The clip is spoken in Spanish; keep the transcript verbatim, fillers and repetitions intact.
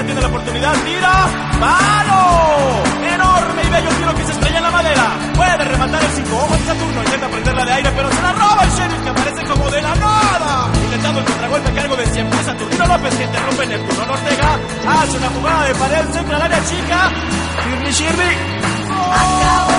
defensa tiene la oportunidad, tira, ¡palo! Enorme y bello tiro que se estrella en la madera. Puede rematar el cinco, ojo en Saturno, intenta prenderla de aire, pero se la roba el Sheriff, que aparece como de la nada. Intentando el contragolpe a cargo de siempre Saturnino López, que interrumpe Neptuno Ortega. Hace una jugada de pared, centra al área chica. Shirley, Shirley. Acabó.